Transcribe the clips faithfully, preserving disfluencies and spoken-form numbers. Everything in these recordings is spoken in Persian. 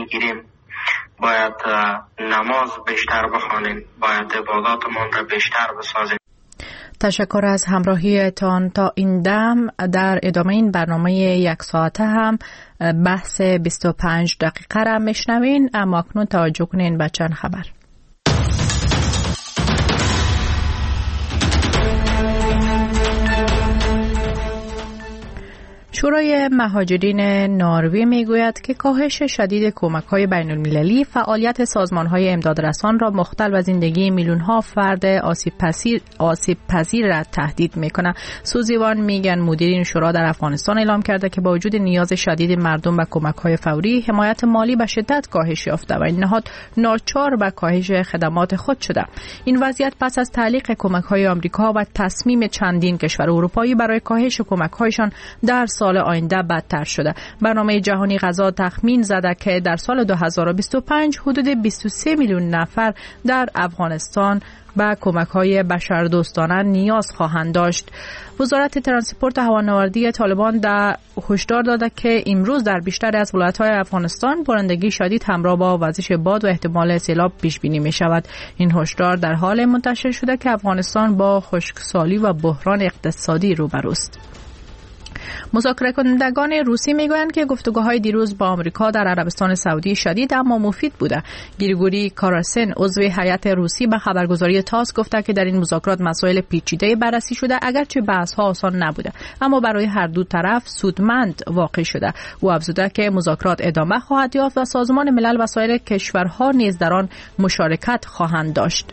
میگیریم باید نماز بیشتر بخوانیم، باید عباداتمون را بیشتر بسازیم. تشکر از همراهیتان. تا این دم در ادامه این برنامه یک ساعته هم بحث بیست و پنج دقیقه را میشنوین، اما اکنون توجه کنین به چند خبر. شورای مهاجرین نروژ میگوید که کاهش شدید کمک‌های بین‌المللی فعالیت سازمان‌های امدادرسان را مختل و زندگی میلیون‌ها فرد آسیب پذیر آسیب پذیر را تهدید می‌کند. سوزی وان میگن مدیر شورا در افغانستان اعلام کرده که با وجود نیاز شدید مردم به کمک‌های فوری، حمایت مالی به شدت کاهش یافته و این نهاد ناچار به کاهش خدمات خود شده. این وضعیت پس از تعلیق کمک‌های آمریکا و تصمیم چندین کشور اروپایی برای کاهش کمک‌هایشان در سال آینده بدتر شده. برنامه جهانی غذا تخمین زده که در سال دو هزار و بیست و پنج حدود بیست و سه میلیون نفر در افغانستان به کمک‌های بشردوستانه نیاز خواهند داشت. وزارت ترانسپورت هوانوردی طالبان در هشدار داده که امروز در بیشتر از ولایت‌های افغانستان بارندگی شدید همراه با وزش باد و احتمال سیلاب پیش بینی می‌شود. این هشدار در حال منتشر شده که افغانستان با خشکسالی و بحران اقتصادی روبروست. مذاکره کنندگان روسی میگویند که گفتگوهای دیروز با آمریکا در عربستان سعودی شدید اما مفید بوده. گریگوری کاراسن عضو هیئت روسی به خبرگزاری تاس گفته که در این مذاکرات مسائل پیچیده بررسی شده، اگرچه بحث‌ها آسان نبوده اما برای هر دو طرف سودمند واقع شده. او افزوده که مذاکرات ادامه خواهد یافت و سازمان ملل و سایر کشورها نیز در آن مشارکت خواهند داشت.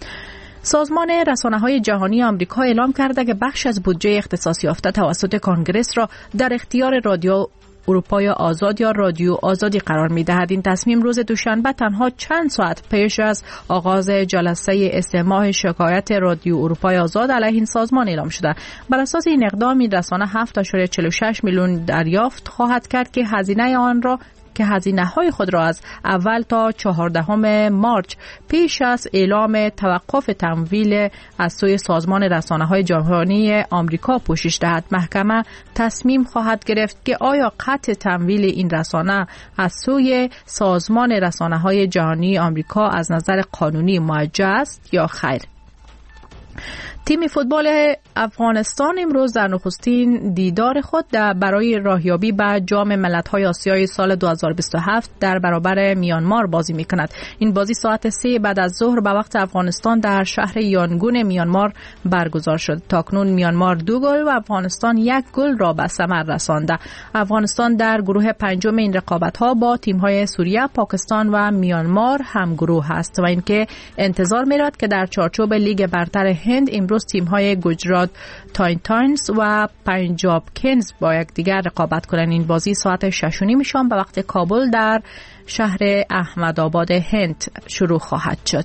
سازمان رسانه‌های جهانی آمریکا اعلام کرده که بخش از بودجه اختصاص یافته توسط کنگره را در اختیار رادیو اروپای آزاد یا رادیو آزادی قرار می‌دهد. این تصمیم روز دوشنبه تنها چند ساعت پیش از آغاز جلسه استماع شکایت رادیو اروپای آزاد علیه این سازمان اعلام شده. بر اساس این اقدام این رسانه هفت ممیز چهل و شش میلیون دریافت خواهد کرد که هزینه آن را که هزینه های خود را از اول تا چهاردهم مارس پیش از اعلام توقف تمویل از سوی سازمان رسانه های جهانی آمریکا پوشش دهد. محکمه تصمیم خواهد گرفت که آیا قطع تمویل این رسانه از سوی سازمان رسانه های جهانی آمریکا از نظر قانونی موجه است یا خیر. تیم فوتبال افغانستان امروز در نخستین دیدار خود در برای راهیابی به جام ملت‌های آسیای سال دو هزار و بیست و هفت در برابر میانمار بازی می‌کند. این بازی ساعت سه بعد از ظهر به وقت افغانستان در شهر یانگون میانمار برگزار شد. تاکنون میانمار دو گل و افغانستان یک گل را به ثمر رسانده. افغانستان در گروه پنجم این رقابت‌ها با تیم‌های سوریه، پاکستان و میانمار هم گروه است و اینکه انتظار می‌رود که در چارچوب لیگ برتر هند امروز تیم‌های گجرات تایتنز و پنجاب کینگز با یکدیگر رقابت کنند. این بازی ساعت شش و نیم شام به وقت کابل در شهر احمدآباد هند شروع خواهد شد.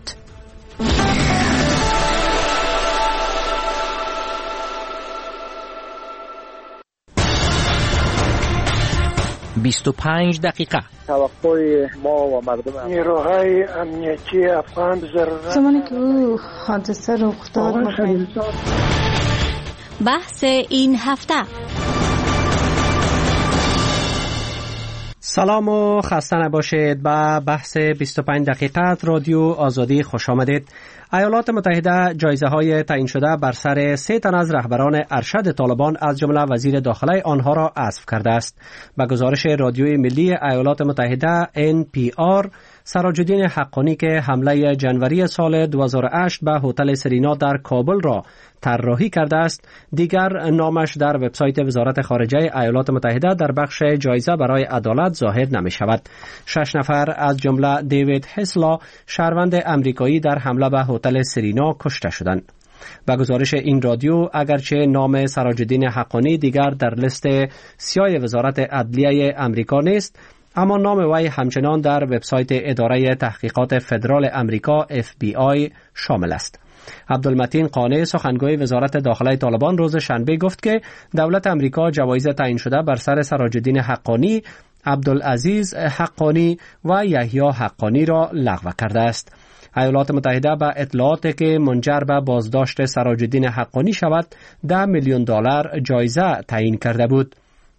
بیست و پنج دقیقه. توقع ما و مردم نیروهای امنیتی افغان ضرورت زمانی که او حادثه رخ داد. بحث این هفته. سلام و خسته نباشید. به بحث بیست و پنج دقیقه رادیو آزادی خوش آمدید. ایالات متحده جایزه های تعیین شده بر سر سه تن از رهبران ارشد طالبان از جمله وزیر داخله آنها را حذف کرده است. به گزارش رادیوی ملی ایالات متحده ان پی آر، سراج الدین حقانی که حمله جنوری سال دو هزار و هشت به هتل سرینا در کابل را طراحی کرده است، دیگر نامش در وبسایت وزارت خارجه ایالات متحده در بخش جایزه برای عدالت ظاهر نمی شود. شش نفر از جمله دیوید هسلا، شهروند امریکایی، در حمله به هتل سرینا کشته شدند. به گزارش این رادیو، اگرچه نام سراج الدین حقانی دیگر در لیست سیاه وزارت عدلیه امریکا نیست، اما نام وی همچنان در وبسایت اداره تحقیقات فدرال امریکا اف بی آی شامل است. عبدالمتین قانع، سخنگوی وزارت داخله طالبان، روز شنبه گفت که دولت امریکا جوایز تعیین شده بر سر سراج الدین حقانی، عبدالعزیز حقانی و یحیی حقانی را لغو کرده است. ایالات متحده به اطلاعاتی که منجر به بازداشت سراج الدین حقانی شود ده میلیون دلار جایزه تعیین کرده بود.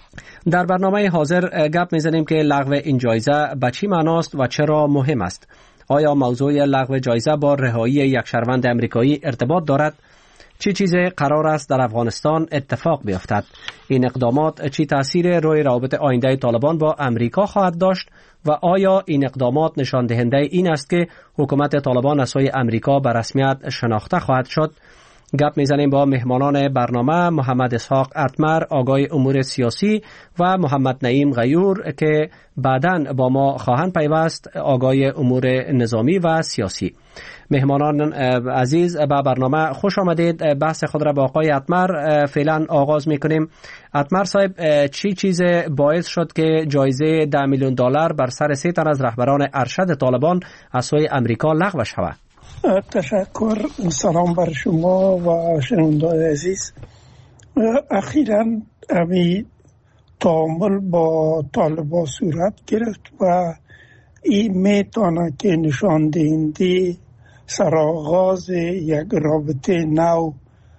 در برنامه حاضر گپ میزنیم که لغو این جایزه به چی معناست و چرا مهم است. آیا موضوع لغو جایزه با رهایی یک شهروند امریکایی ارتباط دارد؟ چی چیز قرار است در افغانستان اتفاق بیفتد؟ این اقدامات چی تأثیر روی روابط آینده طالبان با امریکا خواهد داشت و آیا این اقدامات نشان دهنده این است که حکومت طالبان از سوی امریکا به رسمیت شناخته خواهد شد؟ گپ میزنیم با مهمانان برنامه محمد اسحاق اتمر آگای امور سیاسی و محمد نعیم غیور که بعداً با ما خواهند پیوست آگای امور نظامی و سیاسی. مهمانان عزیز به برنامه خوش آمدید. بحث خود را با آقای اتمر فعلا آغاز میکنیم. اتمر صاحب، چی چیز باعث شد که جایزه ده میلیون دلار بر سر سه تن از رهبران ارشد طالبان از سوی امریکا لغو شود؟ تشکر. سلام بر شما و شنوندگان عزیز. اخیراً امی تعامل با طالبان صورت گرفت و این میتونه که نشان دهنده سرآغاز یک رابطه نو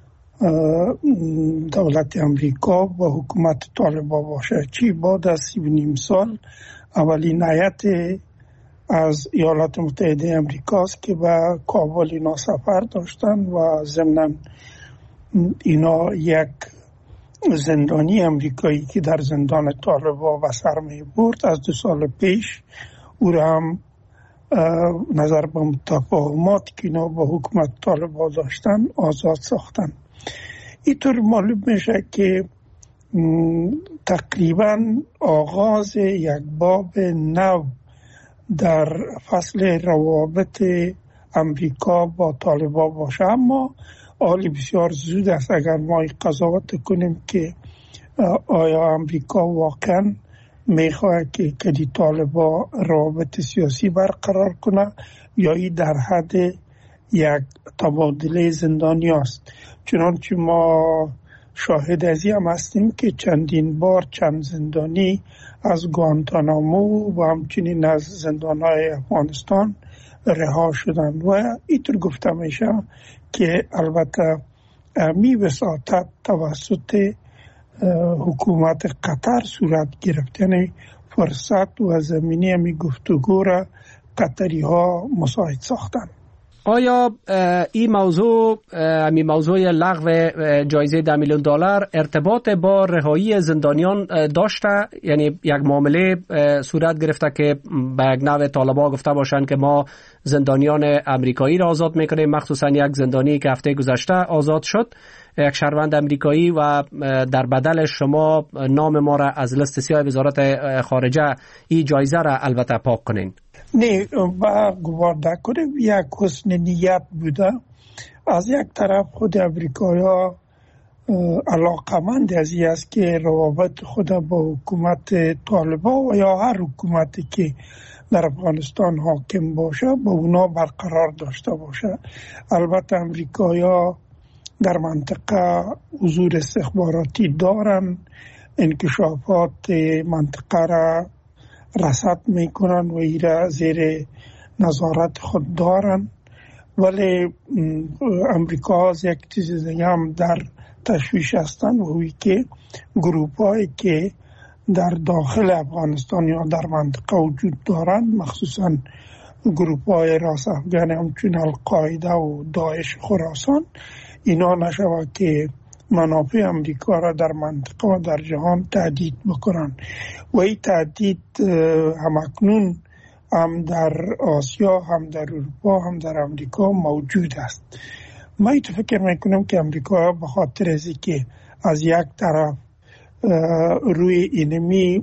دولت امریکا با حکومت طالبان باشه. چی بعد از سی و نیم سال اولین هیئت از ایالات متحده امریکاست که به کابل اینا سفر داشتن و ضمناً اینا یک زندانی امریکایی که در زندان طالبان به سر می برد از دو سال پیش او را هم نظر به متفاهمات که اینا با حکومت طالبان داشتن آزاد ساختن. اینطور معلوم میشه که تقریبا آغاز یک باب نو در فصل روابط امریکا با طالبان باشه. اما حالی بسیار زود است اگر ما قضاوت کنیم که آیا امریکا واقعا میخواد که کدی طالبان روابط سیاسی برقرار کنه یا ای در حد یک تبادله زندانی است. چنانچه ما شاهد ازی هم هستیم که چندین بار چند زندانی از گوانتانامو و همچنین از زندانهای افغانستان رها شدن و اینطور گفته میشه که البته می وساطت توسط حکومت قطر صورت گرفت، یعنی فرصت و زمینه می گفتگو را قطری ها مساعد ساختن. آیا این موضوع این موضوع لغو جایزه ده میلیون دلار ارتباط با رهایی زندانیان داشته؟ یعنی یک معامله صورت گرفته که به یک نوع طالبان گفته باشند که ما زندانیان امریکایی را آزاد میکنیم، مخصوصا یک زندانی که هفته گذشته آزاد شد، یک شهروند امریکایی، و در بدل شما نام ما را از لیست سیاه وزارت خارجه این جایزه را البته پاک کنین؟ نه، با گوارده کنیم یک حسن نیت بوده. از یک طرف خود امریکایی ها علاقمند از این است که روابط خود با حکومت طالبان و یا هر حکومتی که در افغانستان حاکم باشه با اونا برقرار داشته باشه. البته امریکایی ها در منطقه حضور استخباراتی دارن، انکشافات منطقه را رصد میکنن و ایره زیر نظارت خود دارن، ولی امریکا از یک چیز دیگه هم در تشویش هستن و هوی که گروپ هایی که در داخل افغانستان یا در منطقه وجود دارن، مخصوصا گروپ های راست افغان همچون القاعده و داعش خراسان، اینا نشود که منافع امریکا را در منطقه و در جهان تهدید بکنن و این تهدید همکنون هم در آسیا، هم در اروپا، هم در امریکا موجود است. من ایتو فکر میکنم که امریکا به خاطر ازی که از یک طرف روی اینمی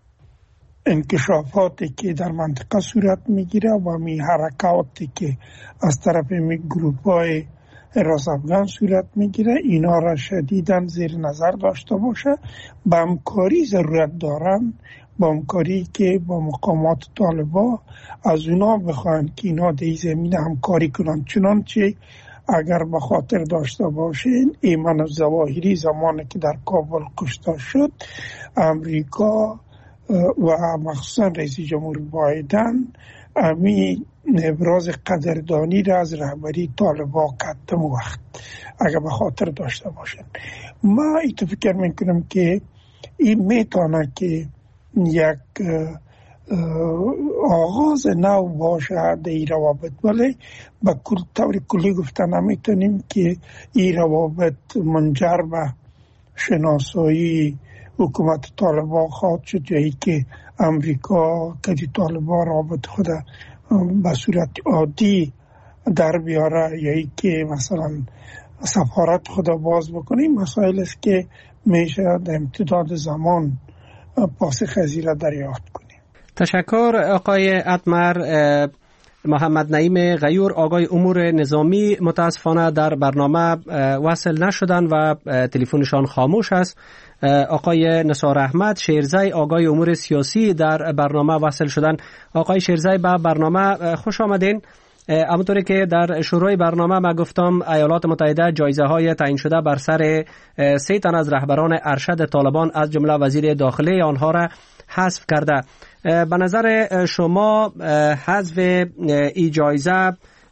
انکشافاتی که در منطقه صورت میگیره و می حرکاتی که از طرف می گروپ های راست افغان صورت میگیره، اینا را شدیداً زیر نظر داشته باشه. با همکاری ضرورت دارن، با همکاری که با مقامات طالبان از اونا بخواهند که اینا در این زمینه همکاری کنند. چنانچه اگر به خاطر داشته باشین ایمن الظواهری زمانی که در کابل کشته شد، امریکا و مخصوصا رئیس جمهور بایدن امی ابراز قدردانی را از رهبری طالبان کردم وقت اگر به خاطر داشته باشن. ما ایتو فکر میکنم که این میتونه که یک آغاز نو باشه در این روابط، ولی به طور کلی گفته نمیتونیم که این روابط منجر به شناسایی حکومت طالبان خواهد شد، جایی که امریکا که طالبان رابط خود به صورت عادی در بیاره، یایی که مثلا سفارت خود باز بکنه. این مسائل است که میشه در امتداد زمان پاسخ از این را دریافت کنیم. تشکر آقای اتمر. محمد نعیم غیور آقای امور نظامی متاسفانه در برنامه وصل نشدن و تلفنشان خاموش است. آقای نثار احمد شیرزی آقای امور سیاسی در برنامه وصل شدن. آقای شیرزی به برنامه خوش آمدین. همونطوری که در شروع برنامه ما گفتم ایالات متحده جایزه های تعیین شده بر سر سه تن از رهبران ارشد طالبان از جمله وزیر داخله آنها را حذف کرده. به نظر شما حذف این جایزه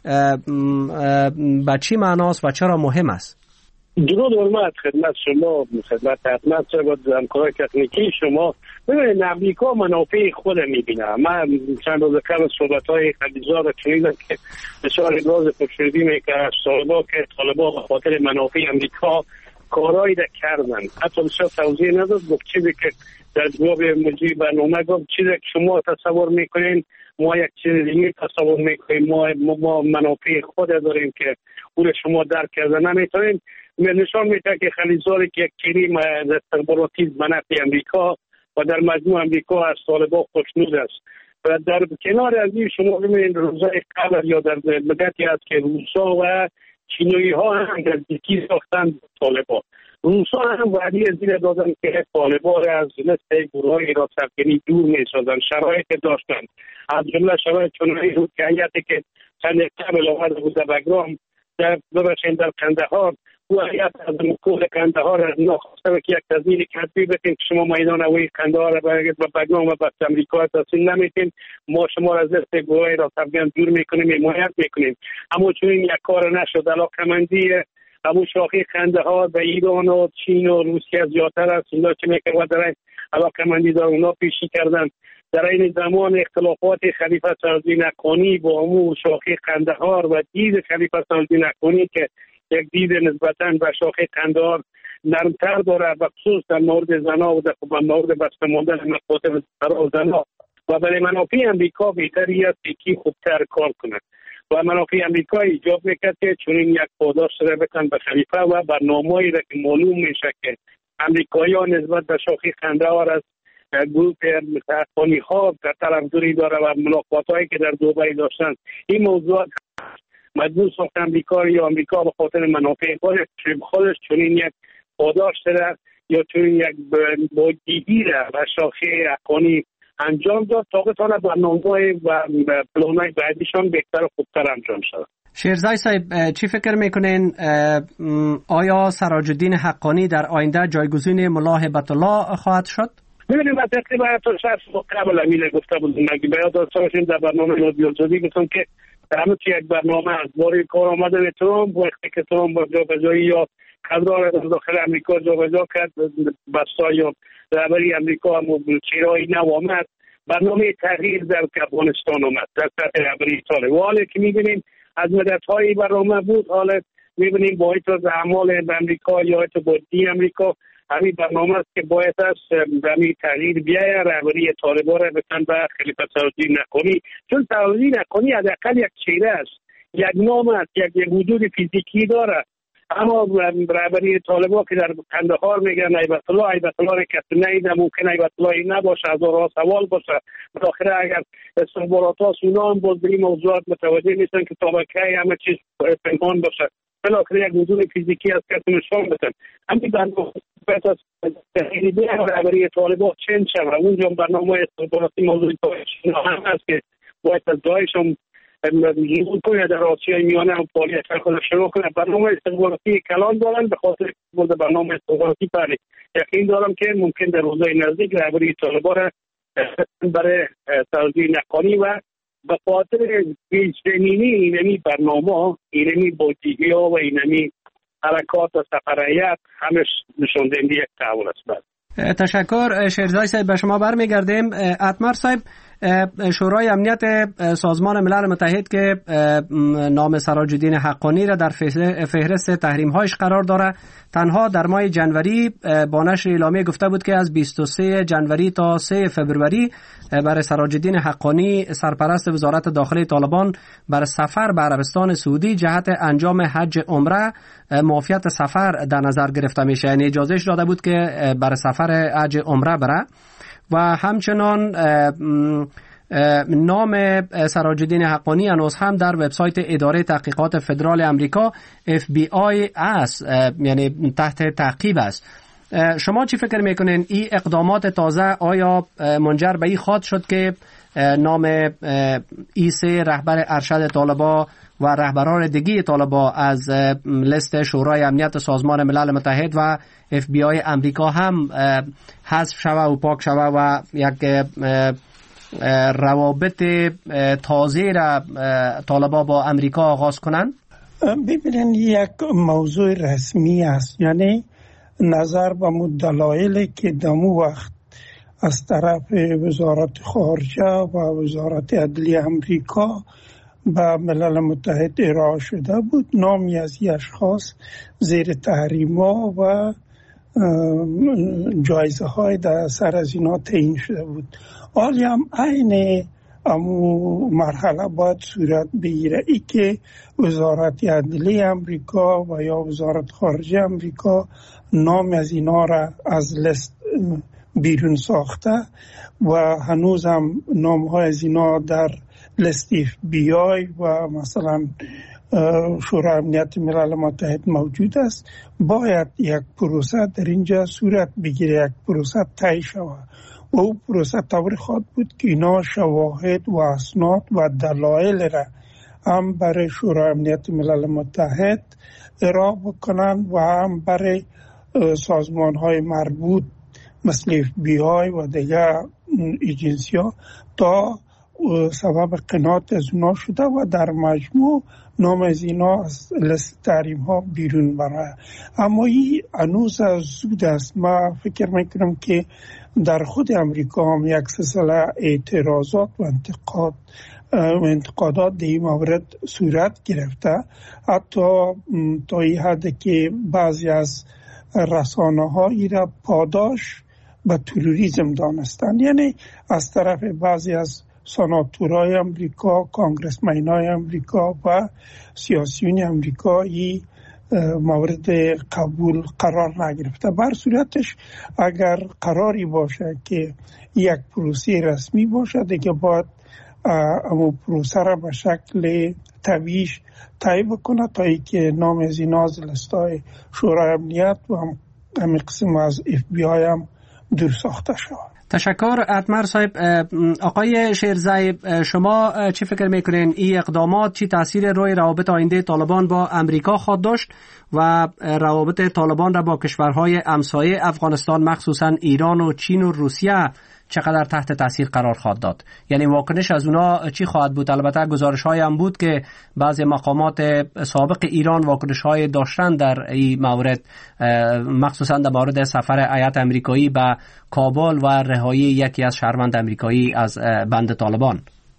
به چی معناست و چرا مهم است؟ درود حرمت خدمت شما، خدمت حتمت شما، همکارای تکنیکی شما. ببینید امریکا منافع خود میبینه. من چند روز قبل صحبت‌های خلیزا را شنیدم که بسیار ابراز خوشنودی میکنه از طالبان که طالبان به خاطر منافع امریکا کارهایی را کردن. حتی بسیار توضیح نداد، گفت چیزی که در جواب مجری برنامه گفت چیزی که شما تصور میکنین ما یک چیز دیگه تصور میکنیم، ما, ما منافع خود داریم که اون شما درک کرده نمیتونیم. نشان میده که خلیزاری که یک کریم استخباراتی به نفع امریکا و در مجموع امریکا از طالبان خوشنود است. و در کنار از این شما ببینید روزهای قبل یا در مدتی است که روسا و چینوی ها هم نزدیکی ساختن طالبان. روسا هم وعده زیر دادن که طالبان از مثل گروه های ایراد افغانی دور می سازن. شرایط داشتن از جمله شرایط چنانی بود که هیئتی که چند قبل آمده بود در بگرام در ببخشید در قندهار و هیئت از مکول قندهار از ناخواسته که یک تضمین کتبی بکنید که شما میدان اوی قندهار و بگرام و بس امریکا تحصیل نمیکنید، ما شما را از دست گروه ایراد افغان دور میکنیم، حمایت میکنیم. اما چون این یک کار نشد، علاقمندی همون شاخه قندهار به ایران و چین و روسیه زیادتر است. اینا که میکنه و در علاقمندی در اونا پیشی کردن. در این زمان اختلافات خلیفه صلح‌الدین حقانی با همون شاخه قندهار و دید خلیفه صلح‌الدین حقانی که یک دید نسبتاً به شاخه قندهار نرمتر داره، بخصوص در مورد زنا و در مورد بسته ماندن مکاتب برای زنا و برای منافع امریکا بهتری است که خوبتر کار کنه و منافع امریکا ایجاب میکرد که چون این یک پاداش را بکن به خلیفه و برنامه‌ای را که معلوم میشه که امریکایی‌ها نسبت به شاخه قندهار از گروه حقانی ها در طرفداری داره و ملاقات‌هایی که در دبی داشتن. این موضوعات مجبور ساخت امریکا یا امریکا به خاطر منافع خودش خودش چون این یک پاداش داره یا چون یک بودیگی را و شاخه حقانی انجام داد تا بتونه برنامه‌های و پلان‌های بعدیشان بهتر و خوبتر انجام شود. شیرزی صاحب چی فکر میکنین؟ آیا سراج الدین حقانی در آینده جایگزین ملا هیبت الله خواهد شد؟ ببینید من تقریبا تا شهر قبل امیل گفته بودم مگه باید داشتیم در برنامه رادیوزادی گفتم که همه چی یک برنامه از باری کار آمده به ترامپ وقتی که ترامپ با جابجایی یا قدرار از داخل امریکا جابجا کرد بسا یا رهبری امریکا هم چرایی نو آمد برنامه تغییر در افغانستان آمد در سطح رهبری طالب. و حالا که میبینیم از مدت‌های برنامه بود حالا میبینیم با اعتراض اعمال امریکا یا اتباعی امریکا همین برنامه است که باید است همین تغییر بیایه رهبری طالبان را بتن به خلیفه صلح‌الدین حقانی، چون صلح‌الدین حقانی حداقل یک چهره است، یک نام است، یک وجود فیزیکی داره. اما رهبری طالبان که در قندهار میگن هیبت الله هیبت الله را کسی ندیده، ممکن هیبت الله نباشه، هزارها سوال باشه. بالاخره اگر استخبارات اونا هم باز به این موضوعات متوجه نیستن که تا به کی همه چیز پنهان باشه، بالاخره یک وجود فیزیکی از کسی نشان بدن. همین برنامه باید از تحریبه رهبری طالبان چند شود. اونجا برنامه استخباراتی موضوعی هم هست که باید از داعش هم زیبون کنه در آسیای میانه هم فعالیت خود شروع کنه. برنامه استخباراتی کلان دارن به خاطر بود برنامه استخباراتی پره یقین دارم که ممکن در روزهای نزدیک رهبری طالبان را برای صلح‌الدین حقانی و به خاطر پیش‌بینی اینمی برنامه اینمی بودیگی ها و اینمی حرکات و سفریت همش نشان دهنده یک تحول است. تشکر شیرزای صاحب. به شما برمیگردیم. اتمر صاحب، شورای امنیت سازمان ملل متحد که نام سراج الدین حقانی را در فهرست تحریم‌هایش قرار داره، تنها در ماه جنوری با نشر اعلامیه گفته بود که از بیست و سوم جنوری تا سوم فوریه برای سراج الدین حقانی، سرپرست وزارت داخلی طالبان، بر سفر به عربستان سعودی جهت انجام حج عمره معافیت سفر در نظر گرفته میشه. یعنی اجازهش داده بود که برای سفر حج عمره بره. و همچنان نام سراج الدین حقانی هنوز هم در وبسایت اداره تحقیقات فدرال امریکا اف بی آی است، یعنی تحت تعقیب است. شما چی فکر میکنین این اقدامات تازه آیا منجر به این خواهد شد که نام ای سه رهبر ارشد طالبان و رهبران دیگه طالبان از لیست شورای امنیت سازمان ملل متحد و اف بی آی امریکا هم حذف شوه و پاک شوه و یک روابط تازه را طالبان با امریکا آغاز کنن؟ ببینید یک موضوع رسمی است، یعنی نظر به دلایلی که دمو وقت از طرف وزارت خارجه و وزارت عدلیه امریکا به ملل متحد ارائه شده بود، نامی از این اشخاص زیر تحریم ها و جایزه های در سر از اینا تعیین شده بود. حالی هم عین امو مرحله باید صورت بگیره ای که وزارت عدلیه امریکا و یا وزارت خارجه امریکا نام از اینا را از لیست بیرون ساخته و هنوز هم نام های از اینا در لیست اف بی آی و مثلا شورای امنیت ملل متحد موجود است. باید یک پروسه در اینجا صورت بگیره، یک پروسه طی شود و او پروسه طوری خواهد بود که اینا شواهد و اسناد و دلایل را هم برای شورای امنیت ملل متحد ارائه بکنن و هم برای سازمان های مربوط مثل اف بی آی و دیگر ایجنسی ها تا سبب قناعت از اونا شده و در مجموع نام از اینا از لیست تحریم ها بیرون برای. اما این هنوز زود است. من فکر میکنم که در خود امریکا هم یک سلسله اعتراضات و انتقاد و انتقادات در این مورد صورت گرفته، حتی تا این حد که بعضی از رسانه هایی را پاداش به تروریسم دانستند. یعنی از طرف بعضی از سناتورای امریکا، کانگرسمنای امریکا و سیاسیون امریکایی مورد قبول قرار نگرفته. بر صورتش اگر قراری باشه که یک پروسه رسمی باشه دیگه باید اما پروسه را به شکل طبیعیش طی بکنه تا ای که نام از اینا از لیستای شورای امنیت و هم قسم از اف بی آی هم دور ساخته شود. تشکر اتمر صاحب. آقای شیرزای، شما چی فکر میکنین این اقدامات چی تاثیر روی روابط آینده طالبان با امریکا خواهد داشت و روابط طالبان را با کشورهای همسایه افغانستان مخصوصا ایران و چین و روسیه چقدر تحت تاثیر قرار خواهد داد؟ یعنی واکنش از اونا چی خواهد بود؟ البته گزارش های هم بود که بعضی مقامات سابق ایران واکنش های داشتن در این مورد، مخصوصا در مورد سفر هیئت امریکایی به کابل و رهایی یکی از شهروند امریکایی از بند طالبان.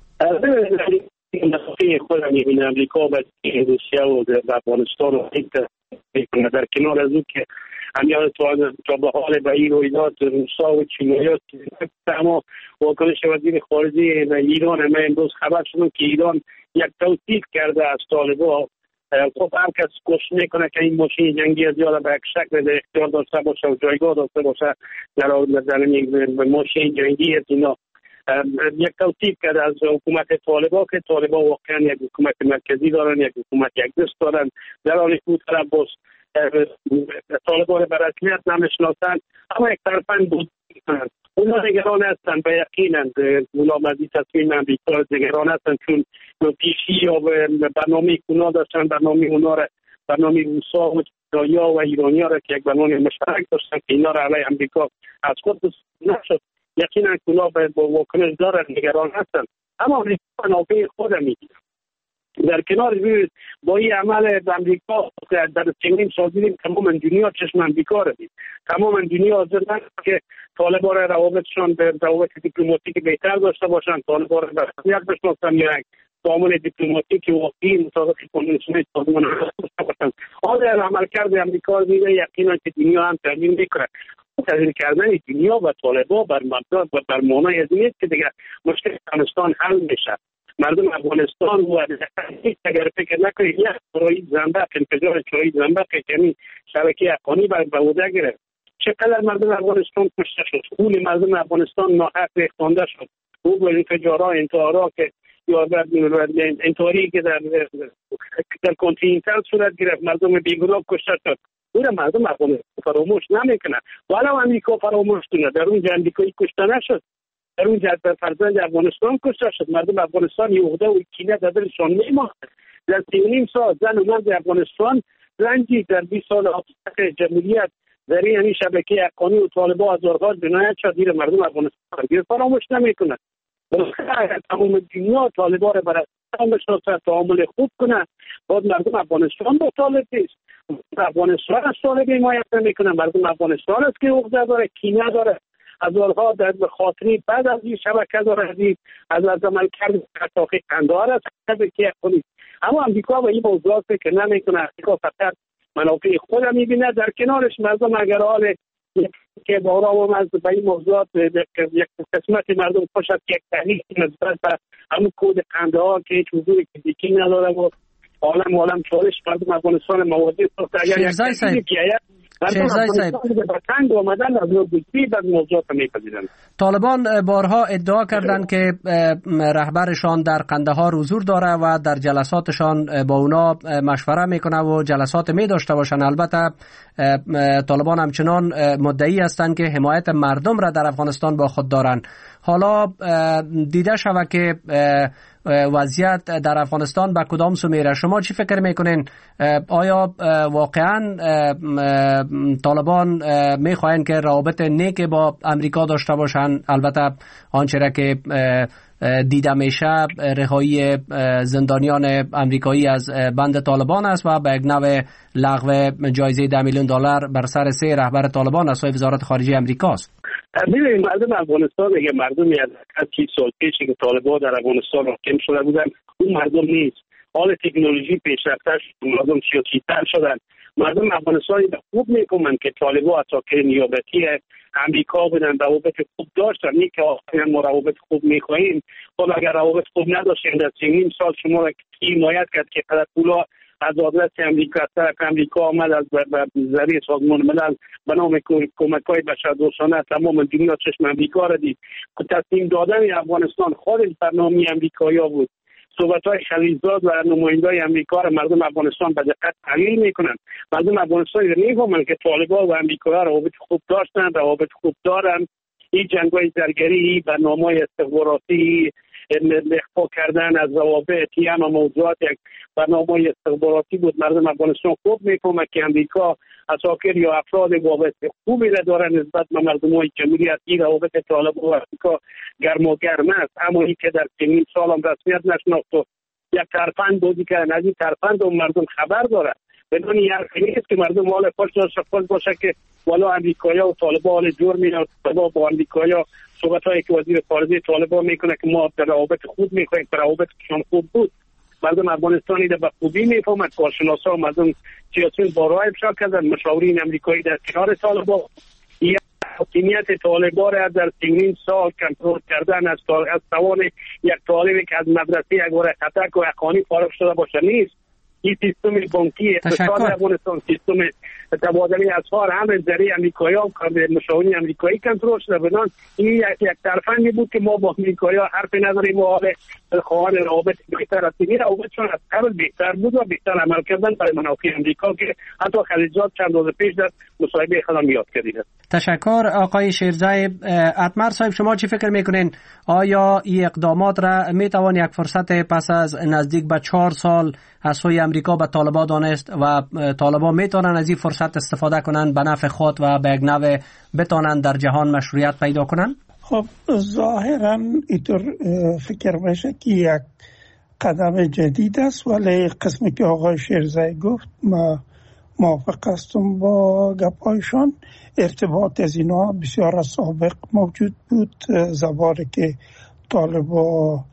خود امریکا و روسیه و افغانستان و در کنار از اون که همیان تا به حال به این رویداد روسا و چینایات اما واکنش وزیر خارجه ایران ما امروز خبر شدم که ایران یک توصیف کرده از طالبان. خب هر کس کوشش میکنه که این ماشین جنگی از یاد به یک شکل در اختیار داشته باشه و جایگاه داشته باشه در در ماشین جنگی از اینا. یک توصیف کرده از حکومت طالبان که طالبان واقعا یک حکومت مرکزی دارن، یک حکومت یک دست دارن، در حالی که طرف باز طالبان به رسمیت نمیشناسند اما یک طرفاً بود. اونا نگران هستند به یقینند اونا مزید تصمیم امریکا نگران هستند چون پیشی یا برنامه اونا داشتن، برنامه اونا را برنامه روسا و چینایا و ایرانیا را که یک برنامه مشترک داشتن که اینا را علیه امریکا از خود نشد. یقینا اونا با واکنش دارن، نگران هستند اما امریکا منافع خود میگیرن. در کنار با این عمل امریکا در چندین سال دیدیم تمام دنیا چشم امریکا را دید. تمام دنیا حاضر نشد که طالبان روابطشان به روابط دیپلماتیک بهتر داشته باشند، طالبان را به رسمیت بشناسند یا تعامل دیپلماتیک واقعی مطابق کنوانسیون سازمان ملل داشته باشند. حالا عملکرد امریکا را دیده یقینا که دنیا هم تغییر میکنه. تغییر کردن دنیا و طالبان بر مبدا و بر معنای از نیست که دیگه مشکل افغانستان حل میشه. مردم افغانستان و اگر فکر نکنید یک چرایی زنبق انفجار چرایی زنبق که شبکه افغانی بر بوده گرفت، چقدر مردم افغانستان کشته شد، خون مردم افغانستان ناحق ریختانده شد. او با انفجارها انتحارها که یا انتحاری که در در کنتیننتال صورت گرفت، مردم بیگناه کشته شد. او را مردم افغانستان فراموش نمیکنه. والا امریکا فراموش کنه، در اون امریکایی کشته نشد، در اون جد فرزند افغانستان کشته شد. مردم افغانستان یه عقده و کینه در دلشان میماند. در سی و نیم سال زن و مرد افغانستان رنجی در بیست سال حکومت جمهوریت در این شبکه افغانی و طالبان هزارها جنایت شد. دیر مردم افغانستان دیر فراموش نمیکنه. تمام دنیا طالبان را برای بشناسه، تعامل خوب کنه. بعد مردم افغانستان با طالب نیست، افغانستان از طالب حمایت نمیکنه. مردم افغانستان است که عقده داره، کینه داره، هزارها در خاطری بعد از این شبکه داره، از از عمل کرد قطاقی قندار است شبکه کنید. اما امریکا با این موضوعات که نمیکنه. امریکا فقط منافع خود میبینه. در کنارش مردم اگر حال که با آرام از به این موضوعات یک قسمت مردم خوشد که یک تحلیل نسبت به همون کود قندار که هیچ حضور فیزیکی نداره و عالم عالم چالش مردم افغانستان مواضع ساخته. اگر یک تحلیل بیاید طالبان بارها ادعا کردند که رهبرشان در قندهار حضور داره و در جلساتشان با اونا مشوره میکنه و جلسات می داشته باشن. البته طالبان همچنان مدعی هستند که حمایت مردم را در افغانستان با خود دارند. حالا دیده شود که وضعیت در افغانستان به کدام سو میره. شما چی فکر میکنین؟ آیا واقعا طالبان میخواین که روابط نیک با امریکا داشته باشن؟ البته آنچه را که دیده میشه رهایی زندانیان امریکایی از بند طالبان است و به یک نوع لغو جایزه ده میلیون دلار بر سر سه رهبر طالبان از سوی وزارت خارجه امریکا است. ببینید مردم افغانستان دیگه مردمی از چند سال پیش که طالبان در افغانستان حاکم شده بودن اون مردم نیست. حال تکنولوژی پیشرفته شد، مردم سیاسی‌تر شدن. مردم افغانستان خوب می‌فهمند که طالبان اساکر نیابتی امریکا بودن، روابط خوب داشتن. این که آخرین ما روابط خوب می‌خواهیم، خب اگر روابط خوب نداشتیم در چندین سال شما را کی حمایت کرد که قدر پولا از آدرس امریکا طرف امریکا آمد از ذریعه سازمان ملل به نام کمک‌های بشردوستانه تمام دنیا چشم امریکا را دید. تصمیم دادن افغانستان خارج برنامه امریکایی‌ها بود. صحبت‌های خلیلزاد و نماینده‌های امریکا را مردم افغانستان به دقت تحلیل می‌کنند. مردم افغانستان می‌فهمند که طالبان و امریکا روابط خوب داشتن، روابط خوب دارن. این جنگ‌های زرگری، برنامه‌های استخباراتی، اخفا کردن از روابط یا موضوعات یک برنامه استخباراتی بود. مردم افغانستان خوب می‌فهمند که امریکا اساکر یا افراد وابسته خوبی را داره نسبت به مردم‌های جمهوریت. این روابط طالبان و امریکا گرم و گرم است، اما این که در چندین سال هم رسمیت نشناخت و یک ترفند بازی کردن، از این ترفند هم مردم خبر دارد. بدون این حرفی نیست که مردم حال خوش داشته خوش باشه که والا امریکایی‌ها و طالبان حال جور می‌رن. طالبان با امریکایی‌ها صحبت‌هایی که وزیر خارجه طالبان میکنه که ما در روابط خوب می‌خوایم، در روابطشون خوب بود. مردم افغانستانی در به خوبی می‌فهمند. کارشناسا و مردم سیاسیون بارها افشا کردن. مشاورین امریکایی در کنار طالبان یا حاکمیت طالبان را در چندین سال کنترل کردن از از توان یک طالبی که از مدرسه یک بار خطک و اقانی فارغ شده باشه نیست. این سیستم بانکی اقتصاد افغانستان، سیستم تبادله اسعار هم ذریعه امریکایی‌ها و مشاورین امریکایی کنترل شده. بدان این یک یک طرفندی بود که ما با امریکایی‌ها حرفی نداریم و حال خواهان روابط بهتر است. این روابطشون از قبل بهتر بود و بهتر عمل کردن برای منافع امریکا که حتی خلیلزاد چند روز پیش در مصاحبه خودم یاد کردید. تشکر آقای شیرزای. اتمر صاحب شما چی فکر میکنین؟ آیا این اقدامات را میتوان یک فرصت پس از نزدیک به چهار سال از سوی امریکا به طالبان دانست و طالبان میتونن از این فرصت استفاده کنن به نفع خود و به یک نوع بتونن در جهان مشروعیت پیدا کنن؟ خب ظاهرا اینطور فکر میشه که یک قدم جدید است، ولی قسمی که آقای شیرزایی گفت ما موافق هستم با گپایشان. ارتباط از اینا بسیار سابق موجود بود. زواری که طالبا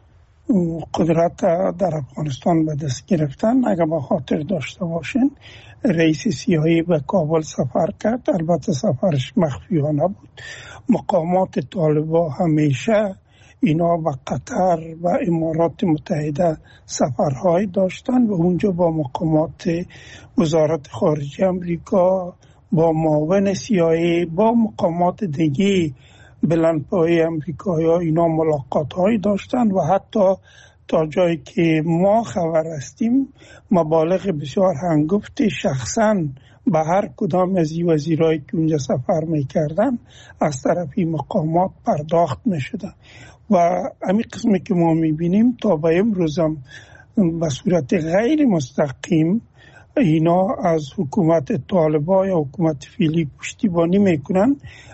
قدرت در افغانستان به دست گرفتن، اگر با خاطر داشته باشین رئیس سیاسی به کابل سفر کرد، البته سفرش مخفیانه بود. مقامات طالبا همیشه اینا با قطر و امارات متحده سفرهای داشتن و اونجا با مقامات وزارت خارجه امریکا، با معاون سیاسی، با مقامات دیگه بلندپایه امریکایی ها اینا ملاقات های داشتن و حتی تا جایی که ما خبر هستیم مبالغ بسیار هنگفت شخصاً به هر کدام از این وزیرایی که اونجا سفر میکردن از طرفی مقامات پرداخت میشدن و همین قسمی که ما میبینیم تا به امروزم به صورت غیر مستقیم اینا از حکومت طالبان یا حکومت فعلی پشتیبانی میکنن.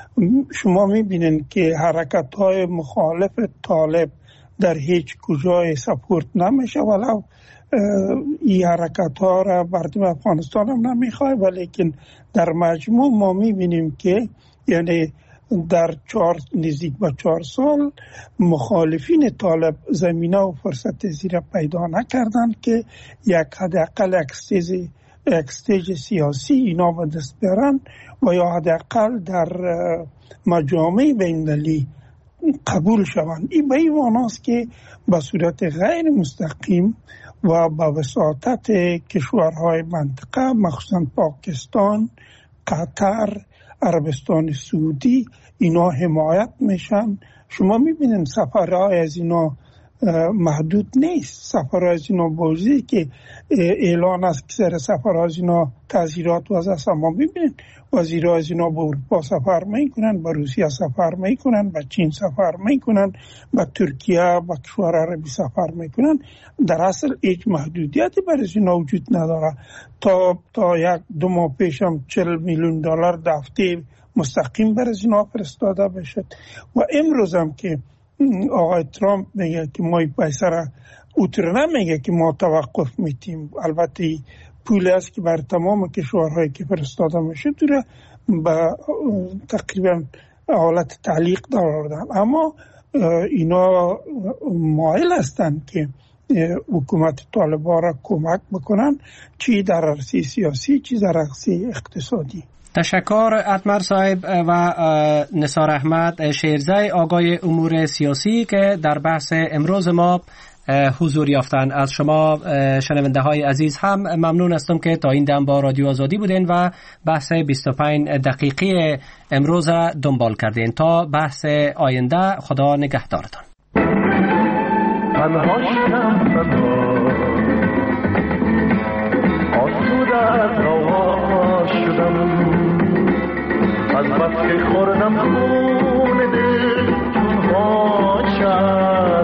شما میبینن که حرکت های مخالف طالب در هیچ کجای سپورت نمیشه، ولو این حرکت ها را مردم افغانستان هم نمیخواه، ولیکن در مجموع ما میبینیم که یعنی در چهار نزدیک به چهار سال مخالفین طالب زمینه و فرصت زیر پیدا نکردن که یک حداقل اکستیج اکستیج سیاسی اینا به دست برن و یا حداقل در مجامع بین‌المللی قبول شوند. این به این معناست که به صورت غیر مستقیم و با وساطت کشورهای منطقه مخصوصا پاکستان، قطر، عربستان سعودی اینا حمایت میشن. شما میبینین سفرهای از اینا محدود نیست. سفرهای از اینا بازی که اعلان است که سر سفرهای از اینا تذیرات وضع است، اما میبینین وزیرها از اینا به اروپا سفر میکنن، به روسیه سفر میکنن، به چین سفر میکنن، به ترکیه، به کشور عربی سفر میکنن. در اصل هیچ محدودیتی برای اینا وجود نداره. تا تا یک دو ماه پیشم چهل میلیون دلار دفته مستقیم برای اینا فرستاده بشد و امروز هم که آقای ترامپ میگه که ما پیسه را اوتر نمیگه که ما توقف میتیم. البته پولی است که بر تمام کشورهایی که فرستاده میشه دوره به تقریبا حالت تعلیق داردن، اما اینا مایل هستند که حکومت طالبان را کمک بکنن، چی در عرصه سیاسی چی در عرصه اقتصادی. تشکر اتمر صاحب و نثار احمد شیرزایی آقای امور سیاسی که در بحث امروز ما حضور یافتن. از شما شنونده های عزیز هم ممنون هستم که تا این دم با رادیو آزادی بودین و بحث بیست و پنج دقیقی امروز را دنبال کردین. تا بحث آینده خدا نگهدارتان. تنها شدم تنها آسوده از هوا شدم، از بس که خوردم خون دل چون ها شد